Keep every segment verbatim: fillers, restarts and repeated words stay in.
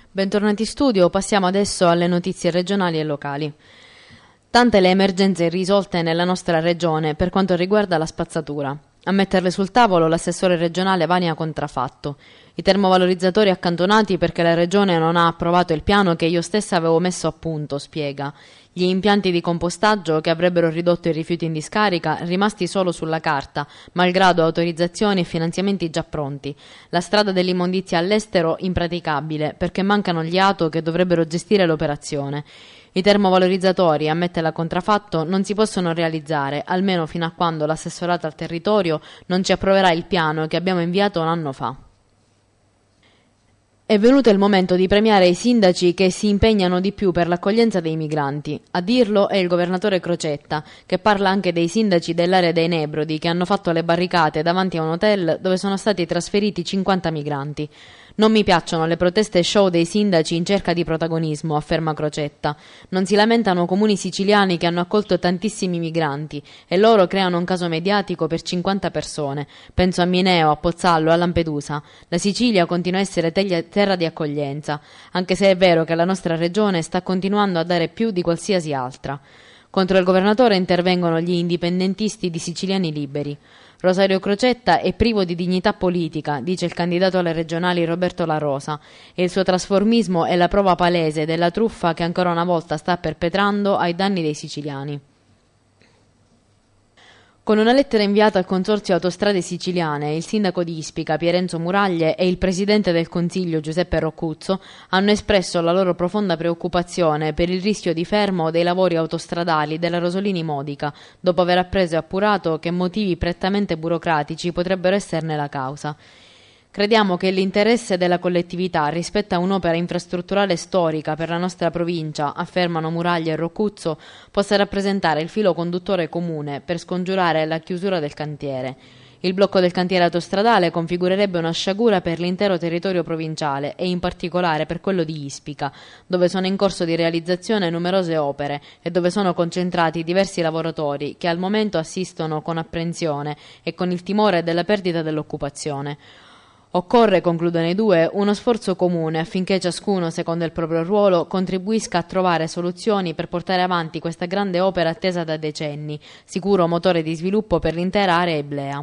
Bentornati in studio, passiamo adesso alle notizie regionali e locali. Tante le emergenze irrisolte nella nostra regione per quanto riguarda la spazzatura. A metterle sul tavolo l'assessore regionale Vania Contrafatto. I termovalorizzatori accantonati perché la regione non ha approvato il piano che io stessa avevo messo a punto, spiega. Gli impianti di compostaggio che avrebbero ridotto i rifiuti in discarica rimasti solo sulla carta, malgrado autorizzazioni e finanziamenti già pronti. La strada dell'immondizia all'estero impraticabile perché mancano gli A T O che dovrebbero gestire l'operazione. I termovalorizzatori, ammette la Contrafatto, non si possono realizzare, almeno fino a quando l'assessorato al territorio non ci approverà il piano che abbiamo inviato un anno fa. È venuto il momento di premiare i sindaci che si impegnano di più per l'accoglienza dei migranti. A dirlo è il governatore Crocetta, che parla anche dei sindaci dell'area dei Nebrodi che hanno fatto le barricate davanti a un hotel dove sono stati trasferiti cinquanta migranti. Non mi piacciono le proteste show dei sindaci in cerca di protagonismo, afferma Crocetta. Non si lamentano comuni siciliani che hanno accolto tantissimi migranti e loro creano un caso mediatico per cinquanta persone. Penso a Mineo, a Pozzallo, a Lampedusa. La Sicilia continua a essere teglia- terra di accoglienza, anche se è vero che la nostra regione sta continuando a dare più di qualsiasi altra. Contro il governatore intervengono gli indipendentisti di Siciliani Liberi. Rosario Crocetta è privo di dignità politica, dice il candidato alle regionali Roberto La Rosa, e il suo trasformismo è la prova palese della truffa che ancora una volta sta perpetrando ai danni dei siciliani. Con una lettera inviata al Consorzio Autostrade Siciliane, il sindaco di Ispica, Pierenzo Muraglie, e il presidente del Consiglio, Giuseppe Roccuzzo, hanno espresso la loro profonda preoccupazione per il rischio di fermo dei lavori autostradali della Rosolini Modica, dopo aver appreso e appurato che motivi prettamente burocratici potrebbero esserne la causa. Crediamo che l'interesse della collettività rispetto a un'opera infrastrutturale storica per la nostra provincia, affermano Muraglia e Roccuzzo, possa rappresentare il filo conduttore comune per scongiurare la chiusura del cantiere. Il blocco del cantiere autostradale configurerebbe una sciagura per l'intero territorio provinciale e in particolare per quello di Ispica, dove sono in corso di realizzazione numerose opere e dove sono concentrati diversi lavoratori che al momento assistono con apprensione e con il timore della perdita dell'occupazione. Occorre, concludono i due, uno sforzo comune affinché ciascuno, secondo il proprio ruolo, contribuisca a trovare soluzioni per portare avanti questa grande opera attesa da decenni, sicuro motore di sviluppo per l'intera area iblea.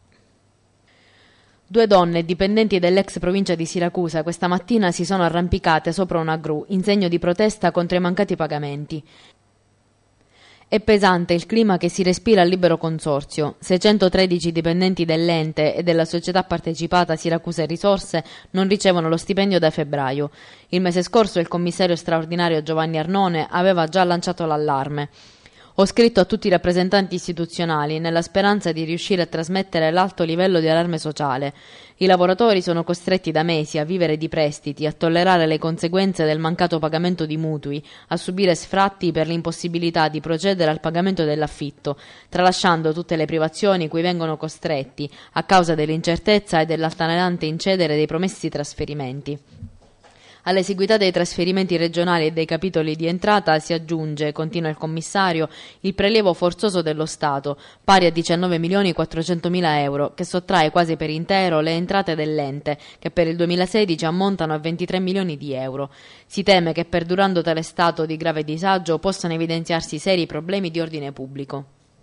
Due donne dipendenti dell'ex provincia di Siracusa questa mattina si sono arrampicate sopra una gru in segno di protesta contro i mancati pagamenti. È pesante il clima che si respira al libero consorzio. seicentotredici dipendenti dell'ente e della società partecipata Siracusa Risorse non ricevono lo stipendio da febbraio. Il mese scorso il commissario straordinario Giovanni Arnone aveva già lanciato l'allarme. Ho scritto a tutti i rappresentanti istituzionali nella speranza di riuscire a trasmettere l'alto livello di allarme sociale. I lavoratori sono costretti da mesi a vivere di prestiti, a tollerare le conseguenze del mancato pagamento di mutui, a subire sfratti per l'impossibilità di procedere al pagamento dell'affitto, tralasciando tutte le privazioni cui vengono costretti a causa dell'incertezza e dell'altalenante incedere dei promessi trasferimenti. All'esiguità dei trasferimenti regionali e dei capitoli di entrata si aggiunge, continua il commissario, il prelievo forzoso dello Stato, pari a diciannove milioni quattrocentomila euro, che sottrae quasi per intero le entrate dell'ente, che per il duemilasedici ammontano a ventitré milioni di euro. Si teme che perdurando tale stato di grave disagio possano evidenziarsi seri problemi di ordine pubblico.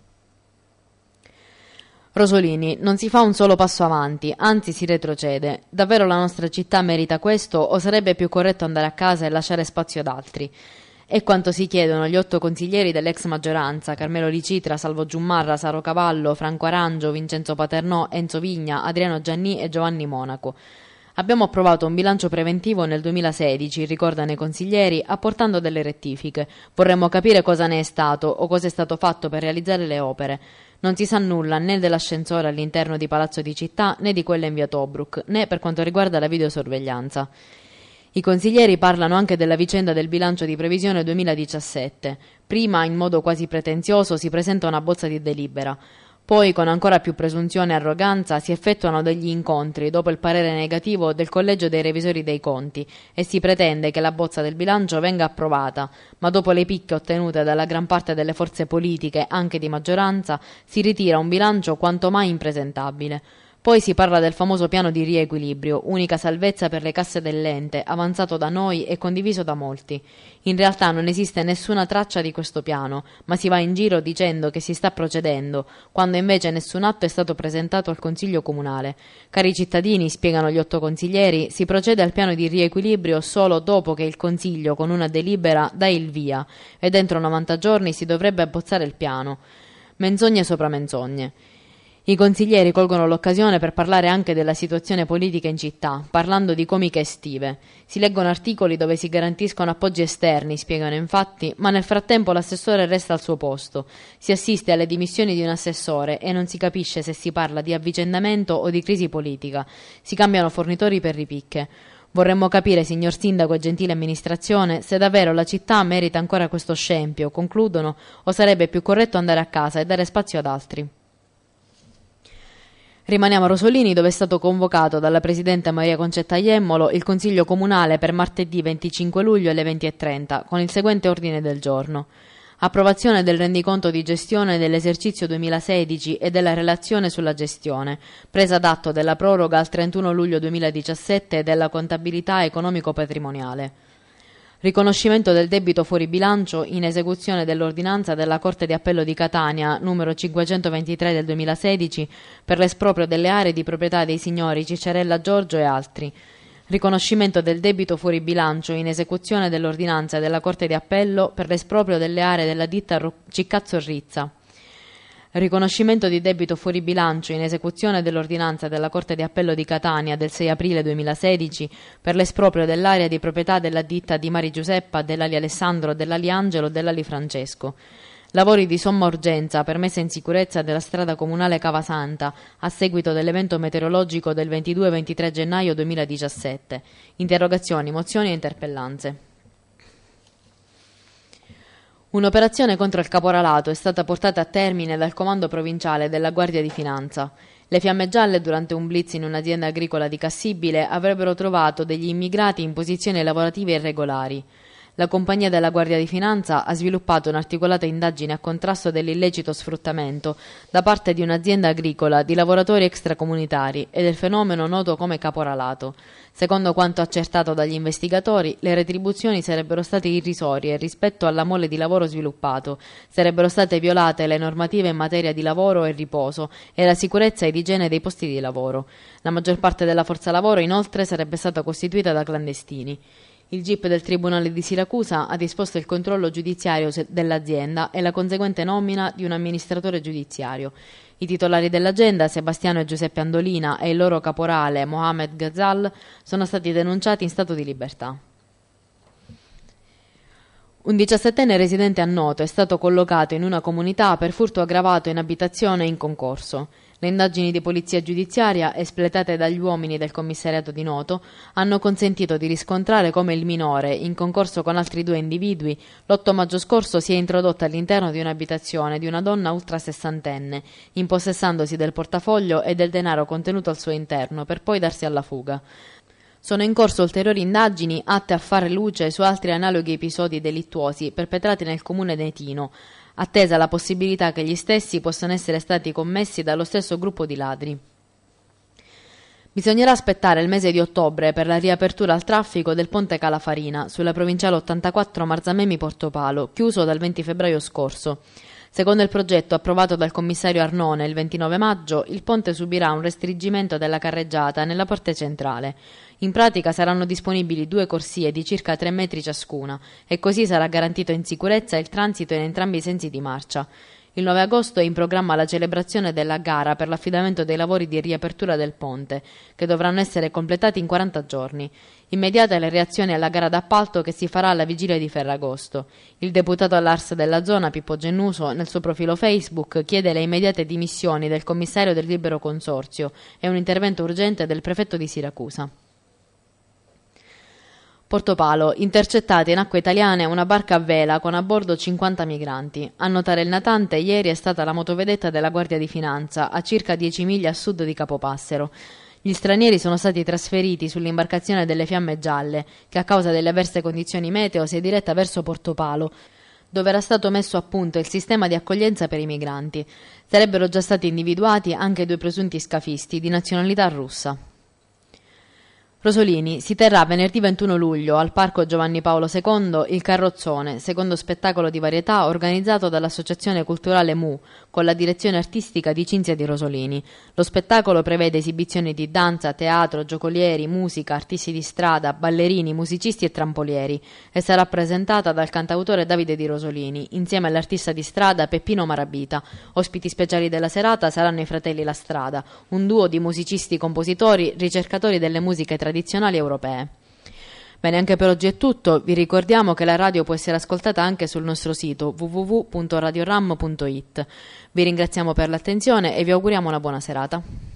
Rosolini, non si fa un solo passo avanti, anzi si retrocede. Davvero la nostra città merita questo o sarebbe più corretto andare a casa e lasciare spazio ad altri? È quanto si chiedono gli otto consiglieri dell'ex maggioranza, Carmelo Licitra, Salvo Giummarra, Saro Cavallo, Franco Arangio, Vincenzo Paternò, Enzo Vigna, Adriano Gianni e Giovanni Monaco. Abbiamo approvato un bilancio preventivo nel duemilasedici, ricordano i consiglieri, apportando delle rettifiche. Vorremmo capire cosa ne è stato o cosa è stato fatto per realizzare le opere. Non si sa nulla né dell'ascensore all'interno di Palazzo di Città né di quella in via Tobruk, né per quanto riguarda la videosorveglianza. I consiglieri parlano anche della vicenda del bilancio di previsione duemiladiciassette. Prima, in modo quasi pretenzioso, si presenta una bozza di delibera. Poi, con ancora più presunzione e arroganza, si effettuano degli incontri dopo il parere negativo del Collegio dei Revisori dei Conti e si pretende che la bozza del bilancio venga approvata, ma dopo le picche ottenute dalla gran parte delle forze politiche, anche di maggioranza, si ritira un bilancio quanto mai impresentabile. Poi si parla del famoso piano di riequilibrio, unica salvezza per le casse dell'ente, avanzato da noi e condiviso da molti. In realtà non esiste nessuna traccia di questo piano, ma si va in giro dicendo che si sta procedendo, quando invece nessun atto è stato presentato al Consiglio Comunale. Cari cittadini, spiegano gli otto consiglieri, si procede al piano di riequilibrio solo dopo che il Consiglio, con una delibera, dà il via, e dentro novanta giorni si dovrebbe abbozzare il piano. Menzogne sopra menzogne. I consiglieri colgono l'occasione per parlare anche della situazione politica in città, parlando di comiche estive. Si leggono articoli dove si garantiscono appoggi esterni, spiegano infatti, ma nel frattempo l'assessore resta al suo posto. Si assiste alle dimissioni di un assessore e non si capisce se si parla di avvicendamento o di crisi politica. Si cambiano fornitori per ripicche. Vorremmo capire, signor Sindaco e gentile amministrazione, se davvero la città merita ancora questo scempio, concludono, o sarebbe più corretto andare a casa e dare spazio ad altri. Rimaniamo a Rosolini, dove è stato convocato dalla Presidente Maria Concetta Iemmolo il Consiglio Comunale per martedì venticinque luglio alle venti e trenta, con il seguente ordine del giorno. Approvazione del rendiconto di gestione dell'esercizio duemilasedici e della relazione sulla gestione, presa d'atto della proroga al trentuno luglio duemiladiciassette della contabilità economico-patrimoniale. Riconoscimento del debito fuori bilancio in esecuzione dell'ordinanza della Corte di Appello di Catania numero cinquecentoventitré del duemilasedici per l'esproprio delle aree di proprietà dei signori Cicciarella Giorgio e altri. Riconoscimento del debito fuori bilancio in esecuzione dell'ordinanza della Corte di Appello per l'esproprio delle aree della ditta Ciccazzo Rizza. Riconoscimento di debito fuori bilancio in esecuzione dell'ordinanza della Corte di Appello di Catania del sei aprile duemilasedici per l'esproprio dell'area di proprietà della ditta di Mari Giuseppa, dell'Ali Alessandro, dell'Ali Angelo, dell'Ali Francesco. Lavori di somma urgenza per messa in sicurezza della strada comunale Cavasanta a seguito dell'evento meteorologico del ventidue ventitré gennaio duemiladiciassette. Interrogazioni, mozioni e interpellanze. Un'operazione contro il caporalato è stata portata a termine dal comando provinciale della Guardia di Finanza. Le fiamme gialle, durante un blitz in un'azienda agricola di Cassibile, avrebbero trovato degli immigrati in posizioni lavorative irregolari. La compagnia della Guardia di Finanza ha sviluppato un'articolata indagine a contrasto dell'illecito sfruttamento da parte di un'azienda agricola di lavoratori extracomunitari e del fenomeno noto come caporalato. Secondo quanto accertato dagli investigatori, le retribuzioni sarebbero state irrisorie rispetto alla mole di lavoro sviluppato, sarebbero state violate le normative in materia di lavoro e riposo e la sicurezza ed igiene dei posti di lavoro. La maggior parte della forza lavoro, inoltre, sarebbe stata costituita da clandestini. Il G I P del Tribunale di Siracusa ha disposto il controllo giudiziario dell'azienda e la conseguente nomina di un amministratore giudiziario. I titolari dell'azienda, Sebastiano e Giuseppe Andolina, e il loro caporale, Mohamed Ghazal, sono stati denunciati in stato di libertà. Un diciassettenne residente a Noto è stato collocato in una comunità per furto aggravato in abitazione e in concorso. Le indagini di polizia giudiziaria, espletate dagli uomini del commissariato di Noto, hanno consentito di riscontrare come il minore, in concorso con altri due individui, l'otto maggio scorso si è introdotto all'interno di un'abitazione di una donna ultrasessantenne, impossessandosi del portafoglio e del denaro contenuto al suo interno, per poi darsi alla fuga. Sono in corso ulteriori indagini atte a fare luce su altri analoghi episodi delittuosi perpetrati nel comune netino, attesa la possibilità che gli stessi possano essere stati commessi dallo stesso gruppo di ladri. Bisognerà aspettare il mese di ottobre per la riapertura al traffico del ponte Calafarina sulla provinciale ottantaquattro Marzamemi-Portopalo, chiuso dal venti febbraio scorso. Secondo il progetto approvato dal commissario Arnone il ventinove maggio, il ponte subirà un restringimento della carreggiata nella parte centrale. In pratica saranno disponibili due corsie di circa tre metri ciascuna e così sarà garantito in sicurezza il transito in entrambi i sensi di marcia. Il nove agosto è in programma la celebrazione della gara per l'affidamento dei lavori di riapertura del ponte, che dovranno essere completati in quaranta giorni. Immediata le reazioni alla gara d'appalto che si farà alla vigilia di Ferragosto. Il deputato all'A R S della zona, Pippo Gennuso, nel suo profilo Facebook chiede le immediate dimissioni del commissario del libero consorzio e un intervento urgente del prefetto di Siracusa. Portopalo, intercettata in acque italiane una barca a vela con a bordo cinquanta migranti. A notare il natante ieri è stata la motovedetta della Guardia di Finanza, a circa dieci miglia a sud di Capopassero. Gli stranieri sono stati trasferiti sull'imbarcazione delle Fiamme Gialle, che a causa delle avverse condizioni meteo si è diretta verso Portopalo, dove era stato messo a punto il sistema di accoglienza per i migranti. Sarebbero già stati individuati anche due presunti scafisti di nazionalità russa. Rosolini si terrà venerdì ventuno luglio al Parco Giovanni Paolo secondo il Carrozzone, secondo spettacolo di varietà organizzato dall'Associazione Culturale Mu, con la direzione artistica di Cinzia Di Rosolini. Lo spettacolo prevede esibizioni di danza, teatro, giocolieri, musica, artisti di strada, ballerini, musicisti e trampolieri e sarà presentata dal cantautore Davide Di Rosolini, insieme all'artista di strada Peppino Marabita. Ospiti speciali della serata saranno i fratelli La Strada, un duo di musicisti-compositori, ricercatori delle musiche tradizionali tradizionali europee. Bene, anche per oggi è tutto. Vi ricordiamo che la radio può essere ascoltata anche sul nostro sito w w w punto radioram punto it. Vi ringraziamo per l'attenzione e vi auguriamo una buona serata.